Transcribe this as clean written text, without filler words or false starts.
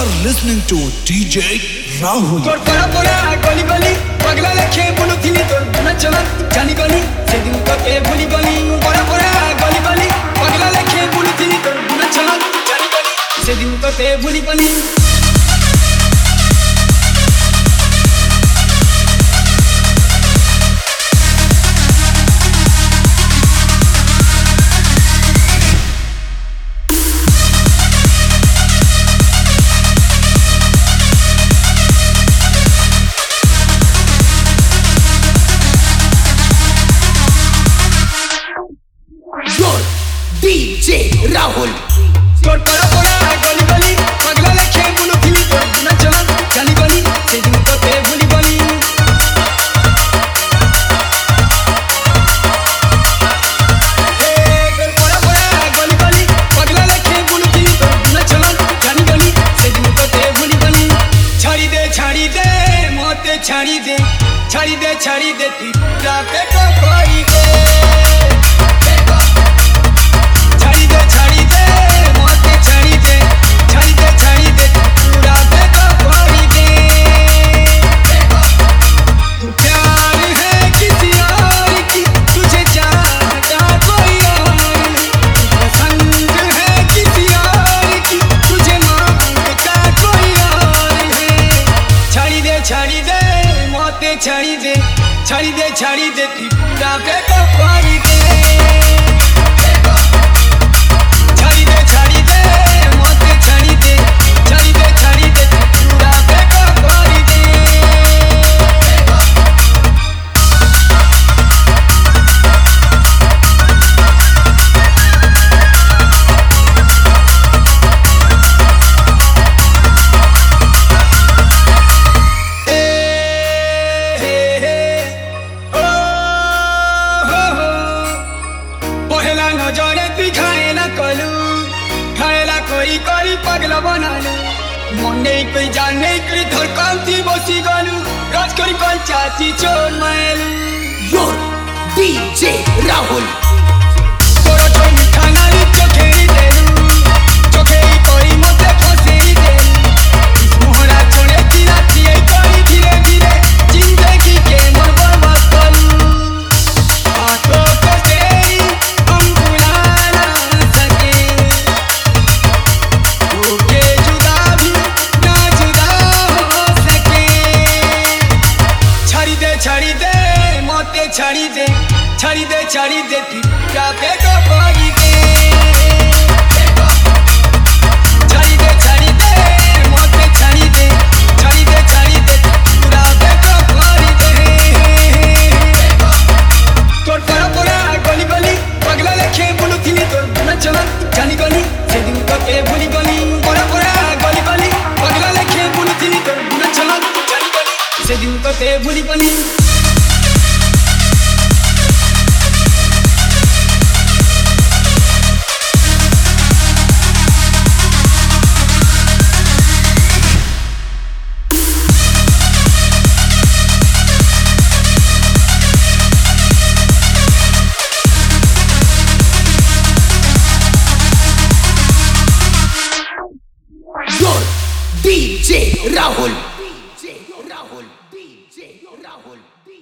are listening to DJ Rahul. তোর পড়া পড়া গলি গলি পাগলা লেখে বলুথিলি তোর নাচলা জানি গলি সেদিন তোকে ভুলি গলি পড়া পড়া গলি গলি পাগলা লেখে বলুথিলি তোর নাচলা জানি গলি সেদিন তোকে ভুলি গলি DJ Rahul. তোর পড়া পড়া গলি গলি পাগলা লেখে বলুথিলি তোর নাচলা জানি গলি সেদিন তোকে ভুলি গলি তোর পড়া পড়া গলি গলি পাগলা লেখে বলুথিলি তোর নাচলা জানি গলি সেদিন তোকে ভুলি গলি ছাড়ি দে মতে ছাড়ি দে তুই পুরা পেট করি দে छाड़ी दे तू पूरा बेको करी दे छाड़ी दे मोते छाड़ी दे तू पूरा बेको करी दे पगला बनालू मने कोई जाने कोई धड़कनती बसी गलू राज करी कोई चाची चोर मायलू Your DJ Rahul. तोरो जो मिठा नारी चोखेरी देलू चोखेरी कोई मते फसेरी देलू मोहरा छोड़े तीरा थिए कोई धीरे धीरे जिंदगी के मोर बर्बाद कलू आंखों को तेरी हम भुला ना सके छाड़ी दे तू पूरा बेको करी दे छाड़ी दे मोते छाड़ी दे तू पूरा बेको करी दे तोर पड़ा पड़ा गली गली पगला लेखे बोलुथिली तोर नाचला जानी गली सेदिन तोके भुली गली पड़ा पड़ा गली गली पगला लेखे बोलुथिली तोर नाचला जानी गली सेदिन तोके भुली गली DJ Rahul. DJ Rahul. DJ Rahul.